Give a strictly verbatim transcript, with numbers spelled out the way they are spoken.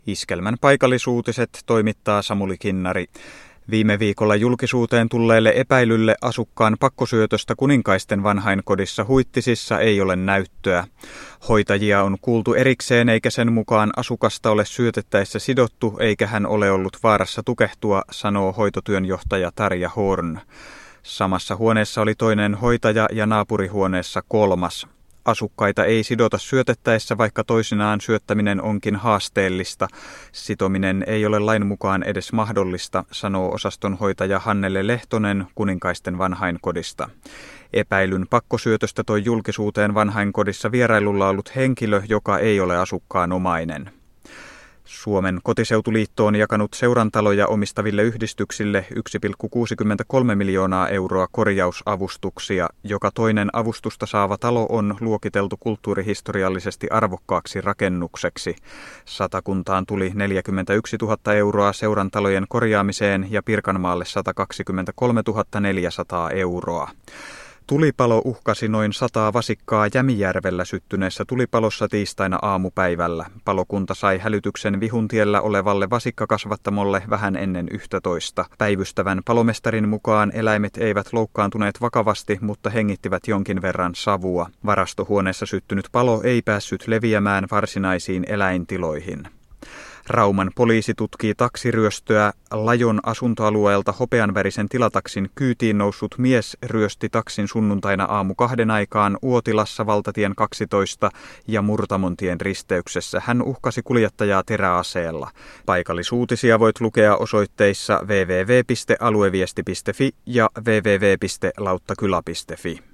Iskelmän paikallisuutiset toimittaa Samuli Kinnari. Viime viikolla julkisuuteen tulleelle epäilylle asukkaan pakkosyötöstä Kuninkaisten vanhainkodissa Huittisissa ei ole näyttöä. Hoitajia on kuultu erikseen eikä sen mukaan asukasta ole syötettäessä sidottu eikä hän ole ollut vaarassa tukehtua, sanoo hoitotyönjohtaja Tarja Horn. Samassa huoneessa oli toinen hoitaja ja naapurihuoneessa kolmas. Asukkaita ei sidota syötettäessä, vaikka toisinaan syöttäminen onkin haasteellista. Sitominen ei ole lain mukaan edes mahdollista, sanoo osastonhoitaja Hannele Lehtonen Kuninkaisten vanhainkodista. Epäilyn pakkosyötöstä toi julkisuuteen vanhainkodissa vierailulla ollut henkilö, joka ei ole asukkaan omainen. Suomen kotiseutuliitto on jakanut seurantaloja omistaville yhdistyksille yksi pilkku kuusikymmentäkolme miljoonaa euroa korjausavustuksia. Joka toinen avustusta saava talo on luokiteltu kulttuurihistoriallisesti arvokkaaksi rakennukseksi. Satakuntaan tuli neljäkymmentäyksituhatta euroa seurantalojen korjaamiseen ja Pirkanmaalle sata kaksikymmentäkolmetuhatta neljäsataa euroa. Tulipalo uhkasi noin sataa vasikkaa Jämijärvellä syttyneessä tulipalossa tiistaina aamupäivällä. Palokunta sai hälytyksen Vihuntiellä olevalle vasikkakasvattamolle vähän ennen yksitoista. Päivystävän palomestarin mukaan eläimet eivät loukkaantuneet vakavasti, mutta hengittivät jonkin verran savua. Varastohuoneessa syttynyt palo ei päässyt leviämään varsinaisiin eläintiloihin. Rauman poliisi tutkii taksiryöstöä. Lajon asuntoalueelta hopeanvärisen tilataksin kyytiin noussut mies ryösti taksin sunnuntaina aamu kahden aikaan Uotilassa valtatien kaksitoista ja Murtamontien risteyksessä. Hän uhkasi kuljettajaa teräaseella. Paikallisuutisia voit lukea osoitteissa double-u double-u double-u piste alueviesti piste fi ja double-u double-u double-u piste lauttakylä piste fi.